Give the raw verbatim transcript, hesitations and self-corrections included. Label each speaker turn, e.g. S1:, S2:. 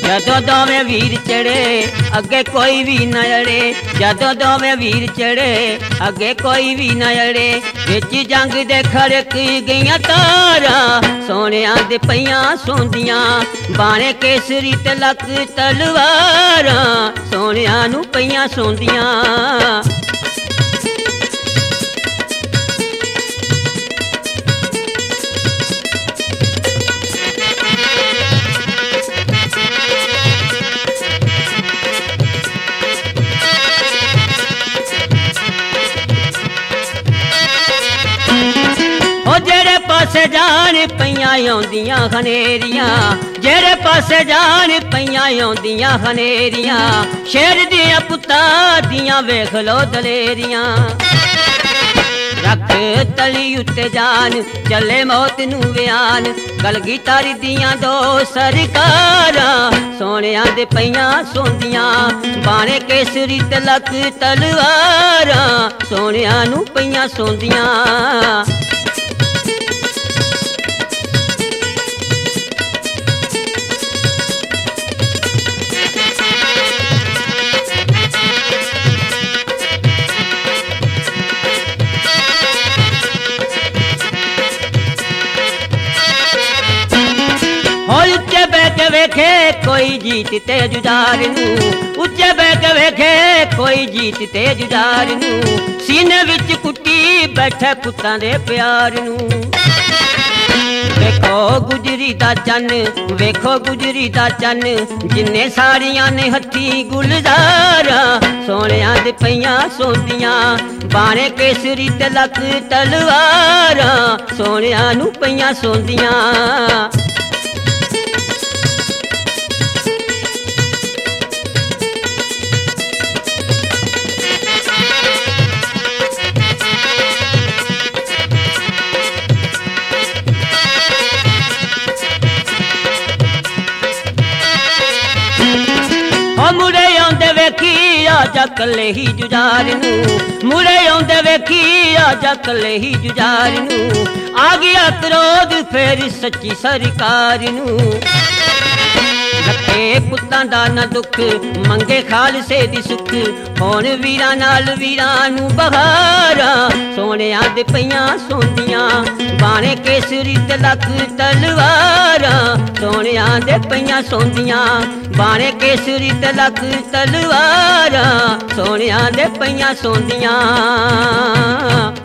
S1: जदों दोवें वीर चढ़े अगे कोई भी न अड़े, जदों दोवें वीर चढ़े अगे कोई भी न अड़े। विच जंग दे खड़क गईयां तारा, सोनिया दे पईयां सोंदियां, बाणे केसरी ते लक तलवारां, सोनिया नू पईयां सोंदियां। जेड़े पासे जान पईयां आउंदियां खनेरियां, जेड़े पासे जान पईयां आउंदियां खनेरियां, शेर दियां पुत्तां दियां वेख लो दलेरियां। रख तली उत्ते जान चले मौत नू बयान, कलगीधर दियां दो सरकारां, सोनिया दे पईयां सोंदियां, बाणे केसरी ते लक तलवारां, सोनिया नू पईयां सोंदियां। उच्चे बैठ वेखे कोई जीत ते जुदार नू, उच्चे बैठ वेखे कोई जीत ते जुदार नू, सीने विच कुट्टी बैठे पुत्तां दे प्यार नू। वेखो गुजरी दा चन, वेखो गुजरी दा चन, जिन्ने साड़ियां ने हथी गुलजारा, सोनिया दे पईयां सोंदियां, बाणे केसरी ते लक तलवारां, सोनिया नू पईयां सोंदियां। मुड़े आउंदे वेखी आजा कल्ले ही जुजार नू, मुड़े आउंदे वेखी आजा कल्ले ही जुजार नू, आ गया क्रोध फिर सच्ची सरकार नू। लखे पुत्तां दा न दुख मंगे खालसे दी सुख, होण वीरां नाल वीरां नू बहारा, सोनिया दे पईयां सोंदियां, बाणे केसरी ते लक तलवारां, सोनिया दे पईयां सोंदियां, बाणे केसरी ते लक तलवारां, सोनिया दे पईयां सोंदियां।